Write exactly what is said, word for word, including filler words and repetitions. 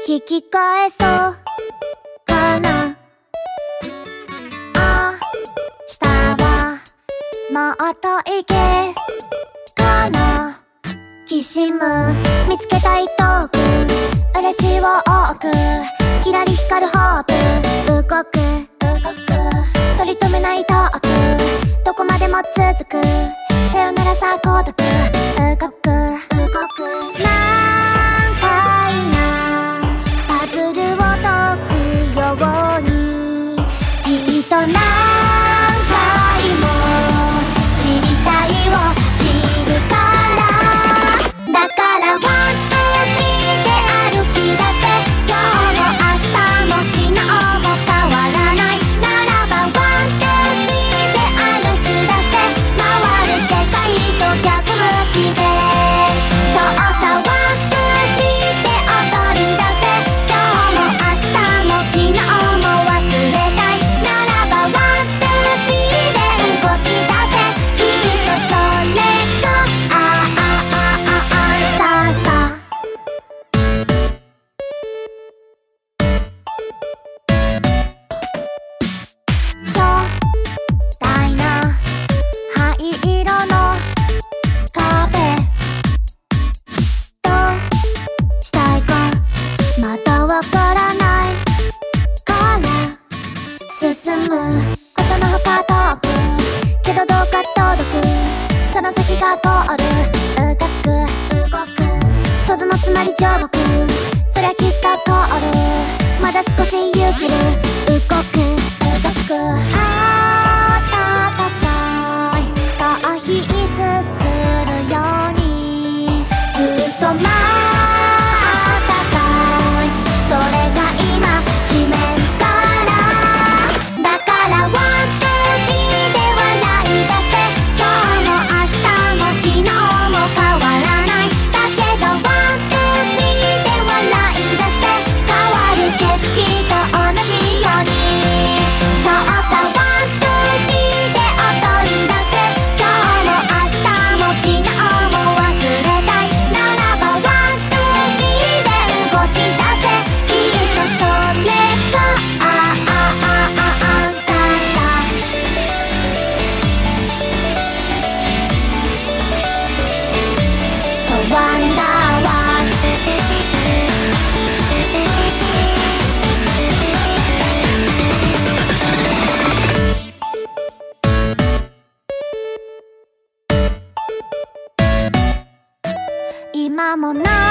引き返そうかな。あしたはもっといけかな。きしむ見つけたいトーク、嬉しいを多く、キラリ光るホープ、動く動く取り留めないトーク、どこまでも続く、さよならさ孤独、動く動く難解なパズルを解くように、きっと何回も知りたいを知るから。だからワンツースリーで歩き出せ、今日も明日も昨日も変わらない。ならばワンツースリーで歩き出せ、回る世界と逆向きで。そうさワンツースリーで踊り出せ、今日も明日も昨日も忘れたい。ならばワンツースリーで動き出せ、きっとそれがあああああさあさあ。巨大な灰色の壁、どうしたいかまだわからないから進むことのほか遠く、けどどうか届く、その先がゴール、動く動くとどのつまり上国、そりゃきっとゴール、まだ少し勇気る、動く動くあたたかい逃避するように、ずっと待ったかい、それが今示すから。だからワンツースリーで笑い出せ、今日も明日も昨日も変わらない。だけどワンツースリーで笑い出せ、変わる景色と同じように。そうさワンツースリーで踊り出せ、今日も明日も昨日も忘れたい。ならばワンツースリーで動き出せ、きっとそれがあああああささ。そうワンダーワン今もな